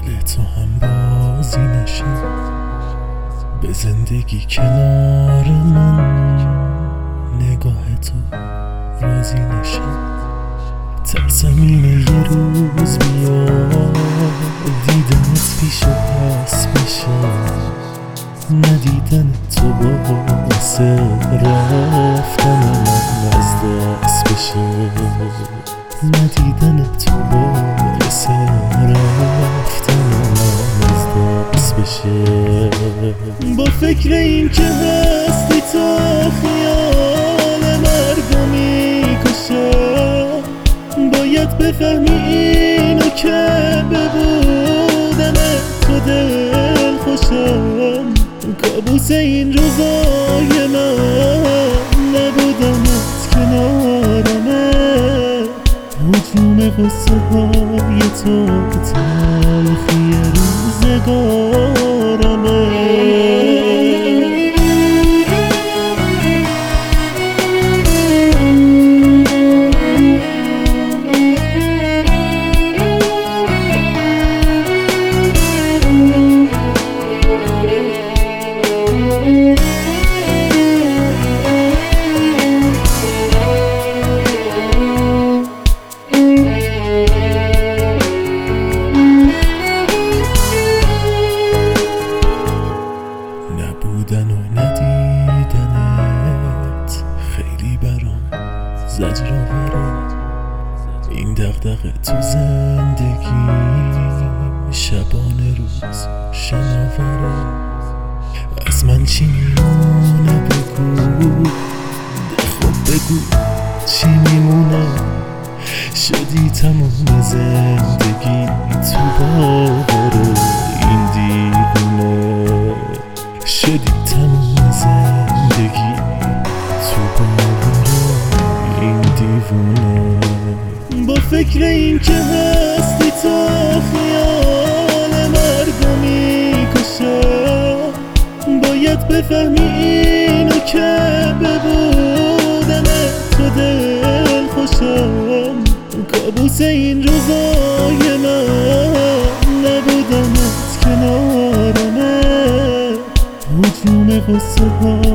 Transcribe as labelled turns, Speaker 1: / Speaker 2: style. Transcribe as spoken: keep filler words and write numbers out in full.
Speaker 1: دل تو هم بازی نشه، به زندگی کنار من نگاه تو راضی نشه. ترسم اینه یه روز بیاد دیدنت پیش و پس بشه، ندیدن تو باعث رفتن من از دست بشه، ندیدن تو باعث رفتن من از دست بشه. با فکر این که هستی تو خیال مرگو میکشم، باید بفهمی اینو که ببودم تو دل خوشم. کابوس این روزای من نبودمت کنارمه، هجوم قصه های تو تلخی روزگارمه. نبودن و ندیدنت خیلی برام زجر آوره، این دغدغه تو زندگی شبانه روز شناوره. از من چی میمونه بگو، خب بگو چی میمونه. شدی تموم زندگی تو باور این دیوونه، شدی تموم زندگی تو باور این دیوونه. با فکر این که هستی تو خیال مرگو میکشم، باید بفهمی اینو که ببودم تو دل خوشم. کابوس این روزای من نبودمت کنارمه، هجوم قصه ها